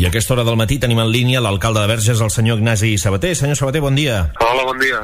I a aquesta hora del matí tenim en línia l'alcalde de Verges, el senyor Ignasi Sabater. Senyor Sabater, bon dia. Hola, bon dia.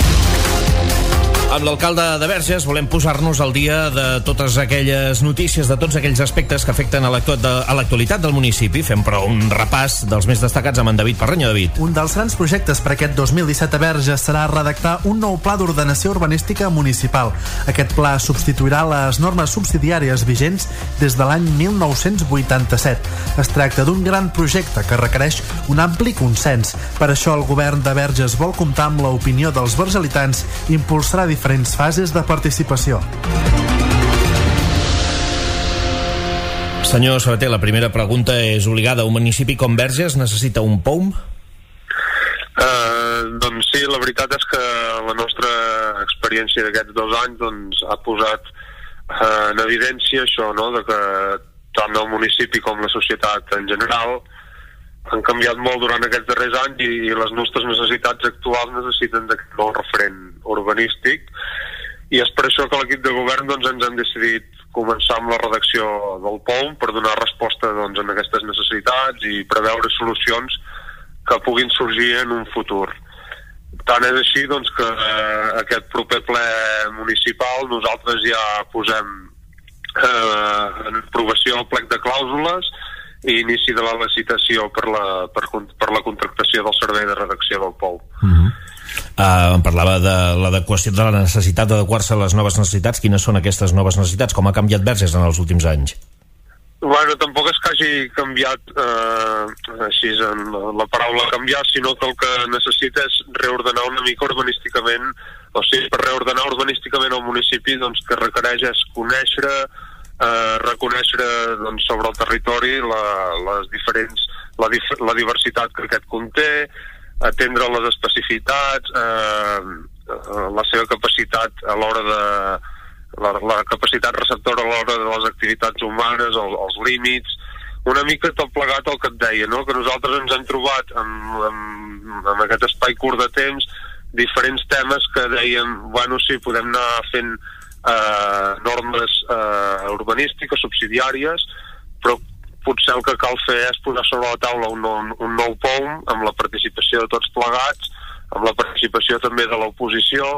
Amb l'alcalde de Verges volem posar-nos al dia de totes aquelles notícies, de tots aquells aspectes que afecten a l'actualitat del municipi. Fem però un repàs dels més destacats amb en David Parreño. David. Un dels grans projectes per aquest 2017 a Verges serà redactar un nou pla d'ordenació urbanística municipal. Aquest pla substituirà les normes subsidiàries vigents des de l'any 1987. Es tracta d'un gran projecte que requereix un ampli consens. Per això el govern de Verges vol comptar amb l'opinió dels vergelitans i impulsarà diferents fases de participació. Senyor Sabater, la primera pregunta és obligada. Un municipi com Verges necessita un POUM? Doncs sí, la veritat és que la nostra experiència d'aquests 2 anys ha posat en evidència això, no?, de que tant el municipi com la societat en general han canviat molt durant aquests darrers anys i les nostres necessitats actuals necessiten d'aquest nou referent urbanístic, i és per això que l'equip de govern ens hem decidit començar amb la redacció del POUM per donar resposta a aquestes necessitats i preveure solucions que puguin sorgir en un futur. Tant és així que aquest proper ple municipal nosaltres ja posem en aprovació el plec de clàusules i inici de la licitació per la contractació del servei de redacció del POUM. Em parlava de l'adequació, de la necessitat d'adequar-se a les noves necessitats. Quines són aquestes noves necessitats? Com ha canviat Verges en els últims anys? Bueno, tampoc és que hagi canviat així en la paraula canviar, sinó que el que necessita és reordenar una mica urbanísticament, o sigui, per reordenar urbanísticament el municipi, que requereix és conèixer, reconèixer sobre el territori la diversitat que aquest conté, atendre les especificitats, la seva capacitat a l'hora de la capacitat receptora a l'hora de les activitats humanes, els límits, una mica tot plegat el que et deia, no?, que nosaltres ens hem trobat en aquest espai curt de temps diferents temes que dèiem, bueno, sí, podem anar fent normes urbanístiques, subsidiàries, però potser el que cal fer és posar sobre la taula un nou POUM amb la participació de tots plegats, amb la participació també de l'oposició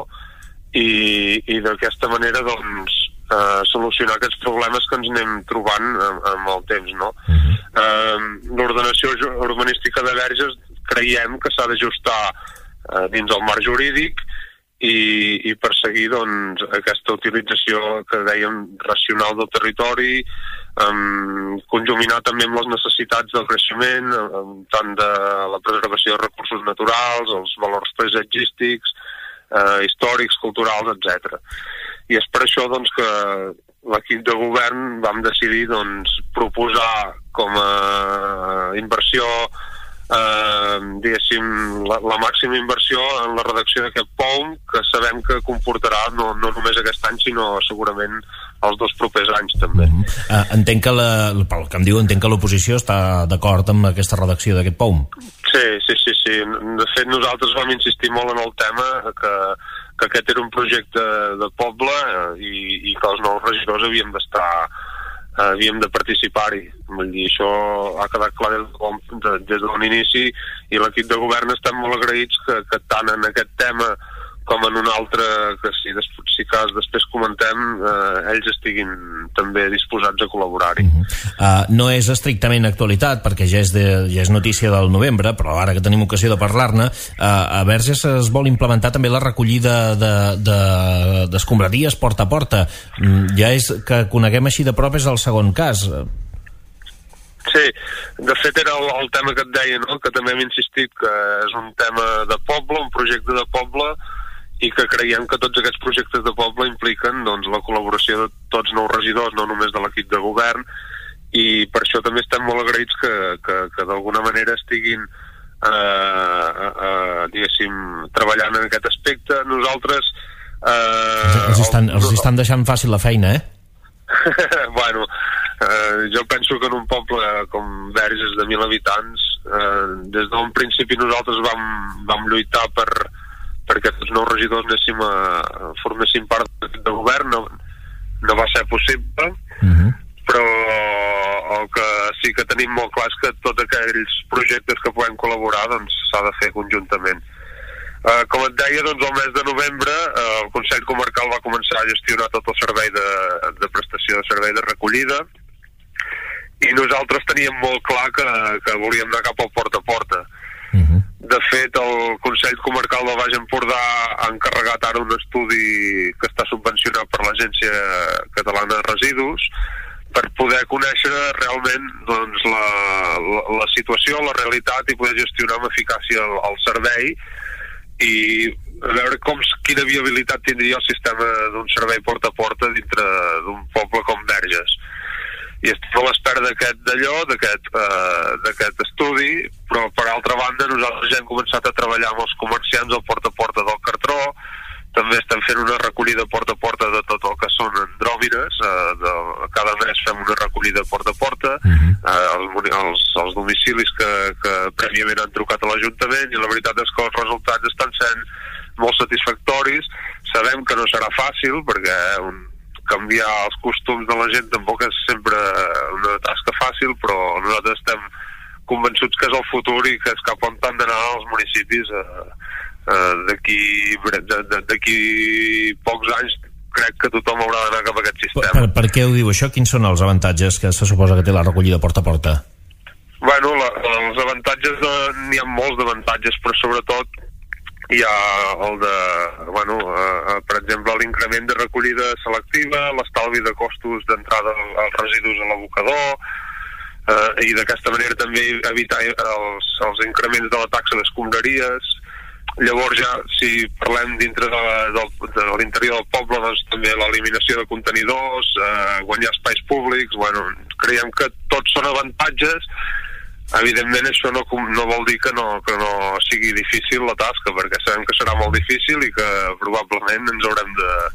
i d'aquesta manera solucionar aquests problemes que ens anem trobant amb el temps, no? L'ordenació urbanística de Verges creiem que s'ha d'ajustar dins el marc jurídic i perseguir aquesta utilització que dèiem racional del territori, conjuminar també amb les necessitats del creixement, tant de la preservació de recursos naturals, els valors paisatgístics, històrics, culturals, etc. I és per això que l'equip de govern vam decidir proposar com a inversió, diguéssim, la màxima inversió en la redacció d'aquest POUM, que sabem que comportarà no només aquest any, sinó segurament els 2 propers anys també. Entenc que pel que em diu, entenc que l'oposició està d'acord amb aquesta redacció d'aquest POUM. Sí. De fet, nosaltres vam insistir molt en el tema que aquest era un projecte de poble i que els nous regidors havíem de participar-hi. Vull dir, això ha quedat clar des de bon inici, i l'equip de govern estem molt agraïts que tant en aquest tema com en un altre, que si cas després comentem, ells estiguin també disposats a col·laborar-hi. No és estrictament actualitat, perquè ja és notícia del novembre, però ara que tenim ocasió de parlar-ne, a Verges es vol implementar també la recollida d'escombraries porta a porta. Ja és que coneguem així de prop, és el segon cas. Sí, de fet era el tema que et deia, no?, que també hem insistit que és un tema de poble, un projecte de poble, i que creiem que tots aquests projectes de poble impliquen la col·laboració de tots nous regidors, no només de l'equip de govern, i per això també estem molt agraïts que d'alguna manera estiguin diguéssim, treballant en aquest aspecte. Nosaltres els estan deixant fàcil la feina, Bueno, jo penso que en un poble com Verges de 1.000 habitants, des d'un principi nosaltres vam lluitar perquè els nous regidors formessin part del govern. No va ser possible, però el que sí que tenim molt clar que tots aquells projectes que puguem col·laborar doncs s'ha de fer conjuntament. Com et deia, doncs el mes de novembre el Consell Comarcal va començar a gestionar tot el servei de prestació de servei de recollida i nosaltres teníem molt clar que volíem anar cap al porta a porta. De fet, el Consell Comarcal del Baix Empordà ha encarregat ara un estudi que està subvencionat per l'Agència Catalana de Residus per poder conèixer realment doncs, la situació, la realitat i poder gestionar amb eficàcia el servei i a veure quina viabilitat tindria el sistema d'un servei porta a porta dintre d'un poble com Verges. I estem a l'espera d'aquest estudi, però per altra banda nosaltres ja hem començat a treballar amb els comerciants al porta a porta del Cartró, també estem fent una recollida porta a porta de tot el que són andròmines, cada mes fem una recollida porta a porta, als domicilis que prèviament han trucat a l'Ajuntament i la veritat és que els resultats estan sent molt satisfactoris. Sabem que no serà fàcil perquè canviar els costums de la gent tampoc és sempre una tasca fàcil, però nosaltres estem convençuts que és el futur i que és cap on han d'anar els municipis d'aquí pocs anys. Crec que tothom haurà d'anar cap a aquest sistema. Per què ho diu això? Quins són els avantatges que se suposa que té la recollida porta a porta? Bueno, els avantatges, n'hi ha molts d'avantatges, però sobretot hi ha el de, per exemple, l'increment de recollida selectiva, l'estalvi de costos d'entrada als residus a l'abocador, i d'aquesta manera també evitar els increments de la taxa d'escombraries. Llavors ja, si parlem dintre de l'interior del poble, doncs també l'eliminació de contenidors, guanyar espais públics, creiem que tots són avantatges. Evidentment això no vol dir que no sigui difícil la tasca, perquè sabem que serà molt difícil i que probablement ens haurem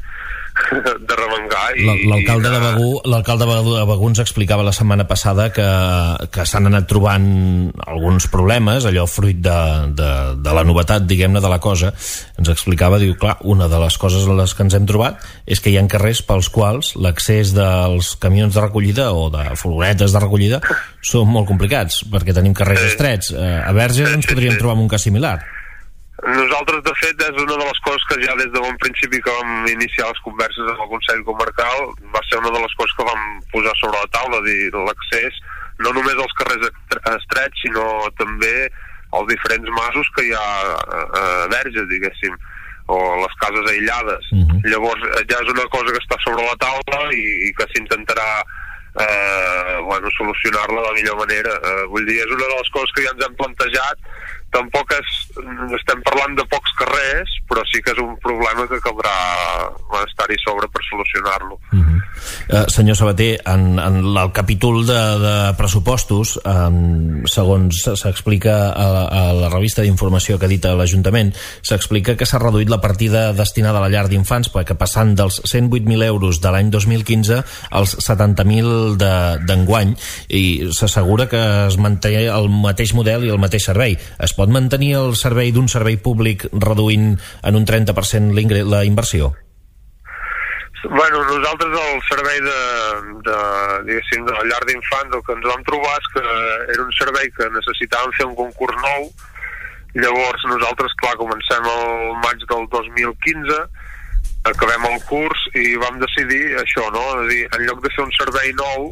de remengar. L'alcalde de Begur ens explicava la setmana passada que s'han anat trobant alguns problemes, allò fruit de la novetat, diguem-ne, de la cosa. Ens explicava, diu, clar, una de les coses a les que ens hem trobat és que hi ha carrers pels quals l'accés dels camions de recollida o de furgonetes de recollida són molt complicats, perquè tenim carrers estrets. A Verges ens podríem trobar amb un cas similar. Nosaltres, de fet, és una de les coses que ja des de bon principi que vam iniciar les converses amb el Consell Comarcal va ser una de les coses que vam posar sobre la taula, dir l'accés no només als carrers estrets, sinó també als diferents masos que hi ha a Verges, diguéssim, o les cases aïllades. Llavors, ja és una cosa que està sobre la taula i que s'intentarà solucionar-la de la millor manera. Vull dir, és una de les coses que ja ens hem plantejat. Tampoc estem parlant de pocs carrers, però sí que és un problema que caldrà estar-hi sobre per solucionar-lo. Senyor Sabater, en el capítol de pressupostos, segons s'explica a la revista d'informació que edita l'Ajuntament, s'explica que s'ha reduït la partida destinada a la llar d'infants, perquè passant dels 108.000 euros de l'any 2015 als 70.000 d'enguany, i s'assegura que es manté el mateix model i el mateix servei. Es pot mantenir el servei d'un servei públic reduint en un 30% la inversió? Nosaltres el servei de la llar d'infants el que ens vam trobar és que era un servei que necessitàvem fer un concurs nou. Llavors nosaltres, clar, comencem el maig del 2015, acabem el curs i vam decidir això, no? És a dir, en lloc de fer un servei nou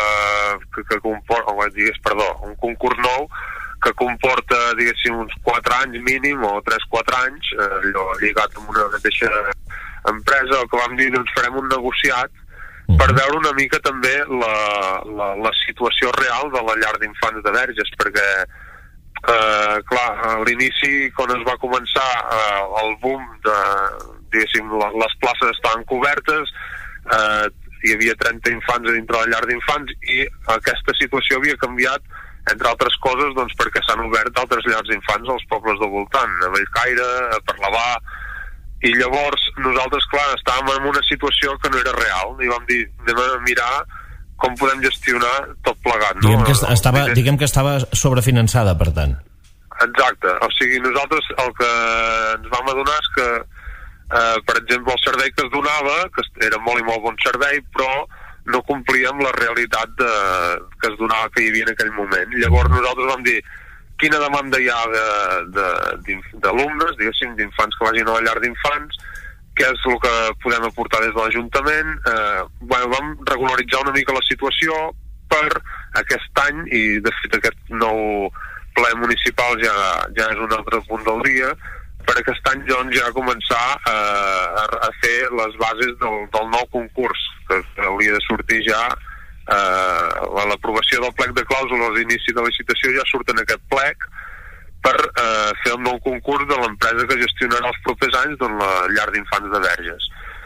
un concurs nou que comporta, diguéssim, uns 4 anys mínim o 3-4 anys, allò lligat amb una mateixa empresa, el que vam dir, doncs farem un negociat per veure una mica també la situació real de la llar d'infants de Verges, perquè clar, a l'inici quan es va començar el boom diguéssim, les places estaven cobertes, hi havia 30 infants a dintre de la llar d'infants i aquesta situació havia canviat, entre altres coses, doncs perquè s'han obert altres llars d'infants als pobles del voltant, a Bellcaire, a Parlavà. I llavors nosaltres, clar, estàvem en una situació que no era real i vam dir, anem a mirar com podem gestionar tot plegat, no? Diguem que estava sobrefinançada, per tant. Exacte, o sigui, nosaltres el que ens vam adonar és que per exemple el servei que es donava, que era molt i molt bon servei, però no complia amb la realitat que es donava, que hi havia en aquell moment. Llavors nosaltres vam dir quina demanda hi ha d'alumnes, diguéssim, d'infants que vagin a la llar d'infants, què és el que podem aportar des de l'Ajuntament. Vam regularitzar una mica la situació per aquest any, i de fet aquest nou ple municipal ja és un altre punt del dia, per aquest any doncs ja començar a fer les bases del nou concurs, que hauria de sortir ja l'aprovació del plec de clàusules d'inici de licitació, ja surt en aquest plec per fer el nou concurs de l'empresa que gestionarà els propers anys la llar d'infants de Verges.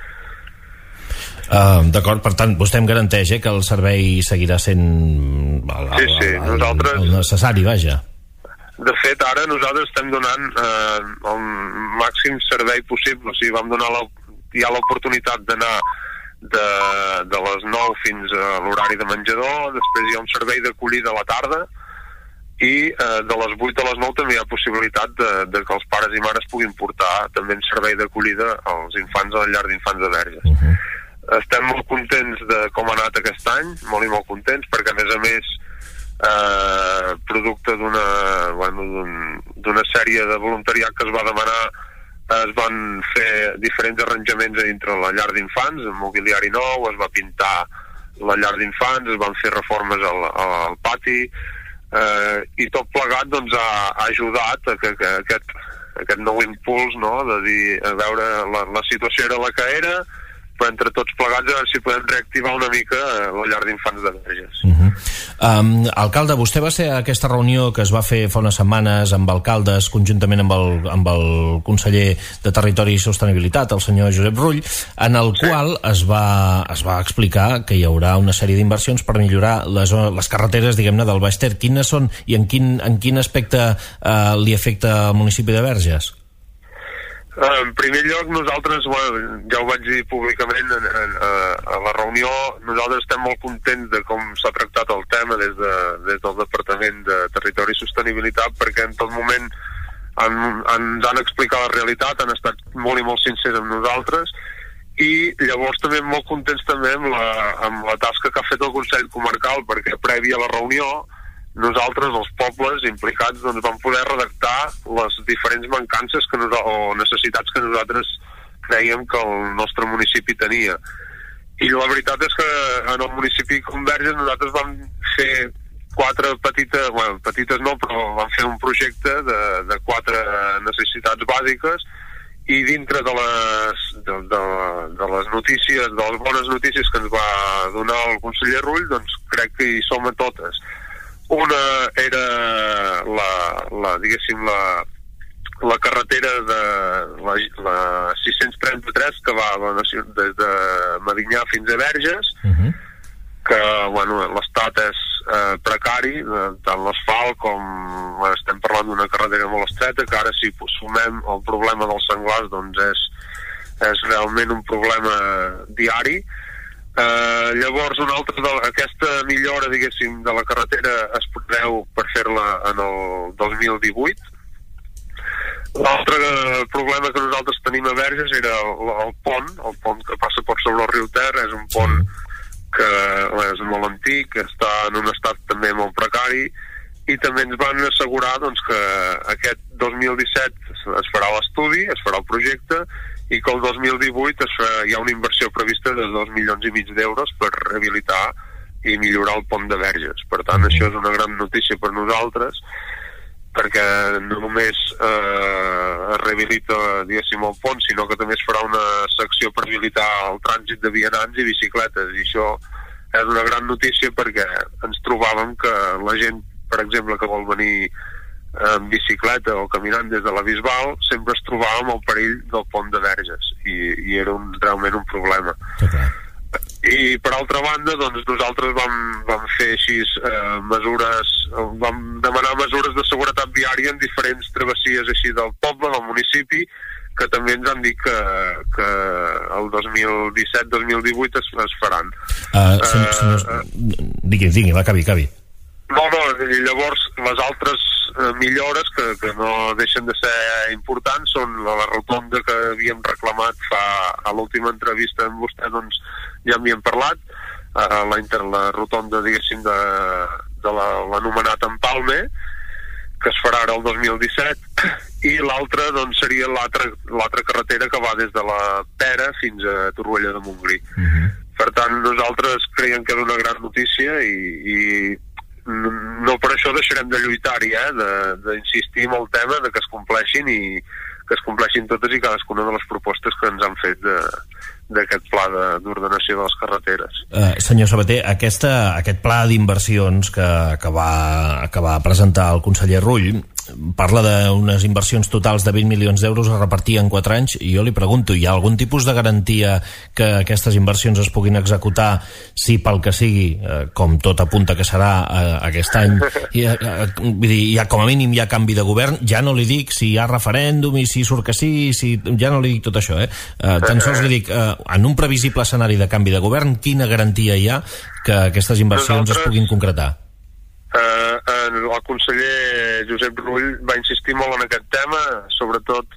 D'acord, per tant, vostè em garanteix que el servei seguirà sent el necessari, vaja. De fet, ara nosaltres estem donant el màxim servei possible. O sigui, vam donar hi ha l'oportunitat d'anar de les 9 fins a l'horari de menjador, després hi ha un servei d'acollida a la tarda, i de les 8 a les 9 també hi ha possibilitat de que els pares i mares puguin portar també en servei d'acollida als infants a la llar d'infants de Verges. Estem molt contents de com ha anat aquest any, molt i molt contents, perquè a més producte d'una sèrie de voluntariat que es va demanar, es van fer diferents arranjaments dintre la llar d'infants, el mobiliari nou, es va pintar la llar d'infants, es van fer reformes al pati, i tot plegat doncs ha ajudat a que aquest nou impuls, no?, de dir, a veure, la situació era la que era, però entre tots plegats a veure si podem reactivar una mica la llar d'infants de Verges. Alcalde, vostè va ser a aquesta reunió que es va fer fa unes setmanes amb alcaldes, conjuntament amb el conseller de Territori i Sostenibilitat, el senyor Josep Rull, en el qual es va explicar que hi haurà una sèrie d'inversions per millorar les carreteres, diguem-ne, del Baix Ter. Quines són i en quin aspecte li afecta al municipi de Verges? En primer lloc, nosaltres, ja ho vaig dir públicament a la reunió, nosaltres estem molt contents de com s'ha tractat el tema des del Departament de Territori i Sostenibilitat, perquè en tot moment ens han explicat la realitat, han estat molt i molt sincers amb nosaltres, i llavors també molt contents també amb la tasca que ha fet el Consell Comarcal, perquè prèvia a la reunió nosaltres, els pobles implicats, doncs vam poder redactar les diferents mancances o necessitats que nosaltres crèiem que el nostre municipi tenia. I la veritat és que en el municipi com Verges nosaltres vam fer 4 petites no, però vam fer un projecte de 4 necessitats bàsiques, i dintre de les notícies, de les bones notícies que ens va donar el conseller Rull, doncs crec que hi som a totes. Una era la carretera de la 633 que va des de Medinyà fins a Verges, que l'estat és precari, tant l'asfalt com estem parlant d'una carretera molt estreta, que ara si sumem el problema dels senglars doncs és realment un problema diari. Llavors aquesta millora, diguéssim, de la carretera es preveu per fer-la en el 2018. L'altre problema que nosaltres tenim a Verges era el pont que passa per sobre el riu Ter. És un pont que és molt antic, que està en un estat també molt precari, i també ens van assegurar doncs, que aquest 2017 es farà l'estudi, es farà el projecte, i que el 2018 hi ha una inversió prevista de 2,5 milions d'euros per rehabilitar i millorar el pont de Verges. Per tant, això és una gran notícia per nosaltres, perquè no només es rehabilita, diguéssim, el pont, sinó que també es farà una secció per habilitar el trànsit de vianants i bicicletes, i això és una gran notícia perquè ens trobàvem que la gent, per exemple, que vol venir en bicicleta o caminant des de la Bisbal, sempre es trobava amb el perill del pont de Verges, i era realment un problema. I per altra banda, doncs nosaltres vam fer així mesures, vam demanar mesures de seguretat viària en diferents travessies així del poble, del municipi, que també ens han dit que el 2017-2018 es faran. Digui, acabi. No, i llavors les altres millores que no deixen de ser importants són la rotonda que havíem reclamat a l'última entrevista amb vostè, doncs ja en havíem parlat, la rotonda, diguéssim, de l'anomenat Empalme, que es farà ara el 2017, i l'altra doncs, seria l'altra carretera que va des de la Pera fins a Torroella de Montgrí. Per tant, nosaltres creiem que és una gran notícia i no per això deixarem de lluitar-hi, d'insistir en el tema de que es compleixin i que es compleixin totes i cadascuna de les propostes que ens han fet d'aquest pla d'ordenació de les carreteres. Senyor Sabater, aquest pla d'inversions que va presentar el conseller Rull parla d'unes inversions totals de 20 milions d'euros a repartir en 4 anys, i jo li pregunto, hi ha algun tipus de garantia que aquestes inversions es puguin executar si pel que sigui, com tot apunta que serà aquest any, vull dir, com a mínim hi ha canvi de govern, ja no li dic si hi ha referèndum i si surt que sí, ja no li dic tot això, tan sols li dic, en un previsible escenari de canvi de govern, quina garantia hi ha que aquestes inversions es puguin concretar? El conseller Josep Rull va insistir molt en aquest tema, sobretot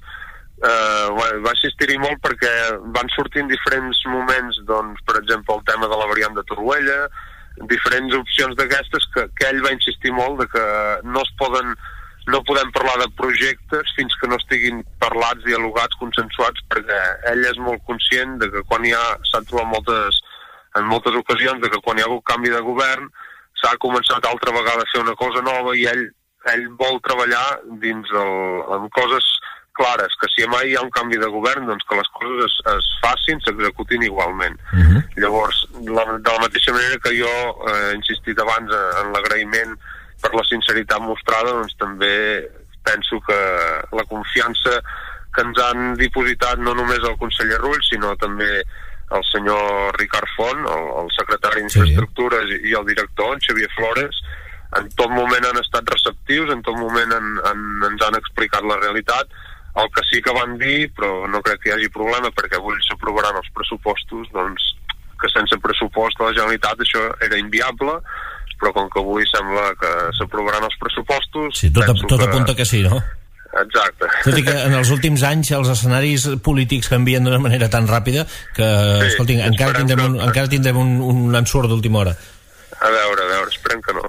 va insistir-hi molt perquè van sortir en diferents moments, doncs, per exemple, el tema de la variant de Torroella, diferents opcions d'aquestes que ell va insistir molt de que no podem parlar de projectes fins que no estiguin parlats, dialogats, consensuats, perquè ell és molt conscient de que quan s'ha trobat en moltes ocasions de que quan hi ha hagut canvi de govern s'ha començat altra vegada a fer una cosa nova i ell vol treballar amb coses clares, que si mai hi ha un canvi de govern, doncs que les coses es facin, s'executin igualment. Llavors, de la mateixa manera que jo he insistit abans en l'agraïment per la sinceritat mostrada, doncs també penso que la confiança que ens han dipositat no només el conseller Rull, sinó també el senyor Ricard Font, el secretari d'Infraestructures i el director, en Xavier Flores, en tot moment han estat receptius, en tot moment ens han explicat la realitat. El que sí que van dir, però no crec que hi hagi problema, perquè avui s'aprovaran els pressupostos, doncs que sense pressupost de la Generalitat això era inviable, però com que avui sembla que s'aprovaran els pressupostos... Sí, tot apunta que sí, no? Exacte. Tot i que en els últims anys els escenaris polítics canvien d'una manera tan ràpida que, escolti, encara tindrem un ensurt d'última hora. A veure, esperem que no.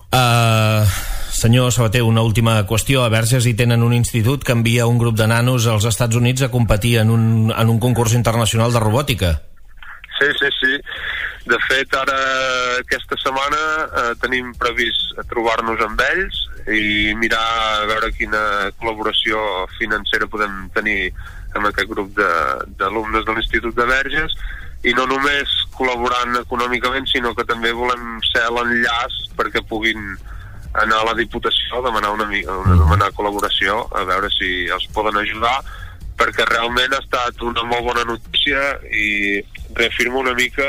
Senyor Sabater, una última qüestió. A Verges hi tenen un institut que envia un grup de nanos als Estats Units a competir en un concurs internacional de robòtica. Sí. De fet, ara aquesta setmana tenim previst trobar-nos amb ells i mirar a veure quina col·laboració financera podem tenir amb aquest grup d'alumnes de l'Institut de Verges, i no només col·laborant econòmicament, sinó que també volem ser l'enllaç perquè puguin anar a la Diputació a demanar col·laboració, a veure si els poden ajudar, perquè realment ha estat una molt bona notícia i reafirma una mica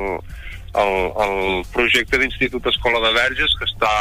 el projecte d'Institut Escola de Verges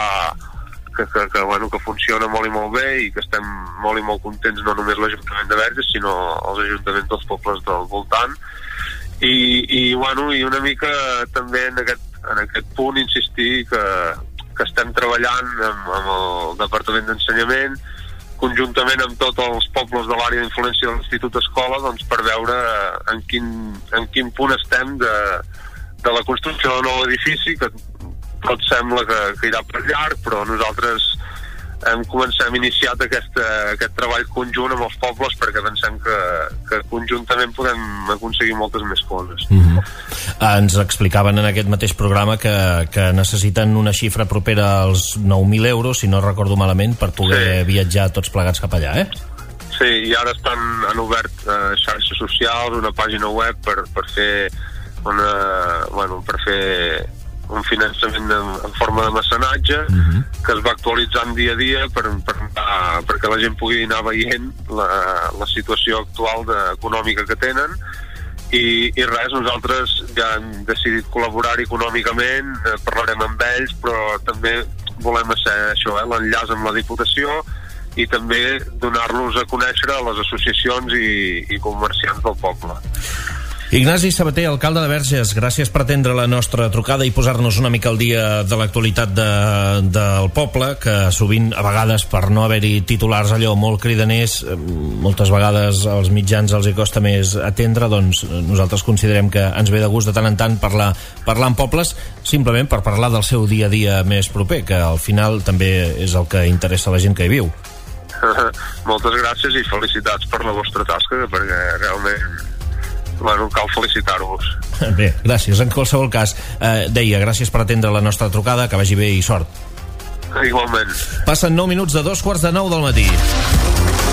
que funciona molt i molt bé i que estem molt i molt contents, no només l'Ajuntament de Verges sinó els ajuntaments dels pobles del voltant i una mica també en aquest punt insistir que estem treballant amb el Departament d'Ensenyament conjuntament amb tots els pobles de l'àrea d'influència de l'Institut Escola, doncs per veure en quin punt estem de la construcció del nou edifici, que tot sembla que irà per llarg, però nosaltres hem iniciat aquest treball conjunt amb els pobles perquè pensem que conjuntament podem aconseguir moltes més coses. Ens explicaven en aquest mateix programa que necessiten una xifra propera als 9.000 euros, si no recordo malament, per poder viatjar tots plegats cap allà, Sí, i ara han obert xarxes socials, una pàgina web per fer un finançament en forma de mecenatge que es va actualitzant dia a dia perquè la gent pugui anar veient la situació actual econòmica que tenen i res, nosaltres ja hem decidit col·laborar econòmicament, parlarem amb ells, però també volem ser això, l'enllaç amb la Diputació i també donar-los a conèixer a les associacions i comerciants del poble. Ignasi Sabater, alcalde de Verges, gràcies per atendre la nostra trucada i posar-nos una mica al dia de l'actualitat del poble, que sovint, a vegades, per no haver-hi titulars allò molt cridaners, moltes vegades als mitjans els hi costa més atendre. Doncs nosaltres considerem que ens ve de gust de tant en tant parlar amb pobles, simplement per parlar del seu dia a dia més proper, que al final també és el que interessa a la gent que hi viu. Moltes gràcies i felicitats per la vostra tasca, perquè realment cal felicitar-vos. Bé, gràcies. En qualsevol cas, deia, gràcies per atendre la nostra trucada, que vagi bé i sort. Igualment. Passen 9 minuts de 2:45 del matí.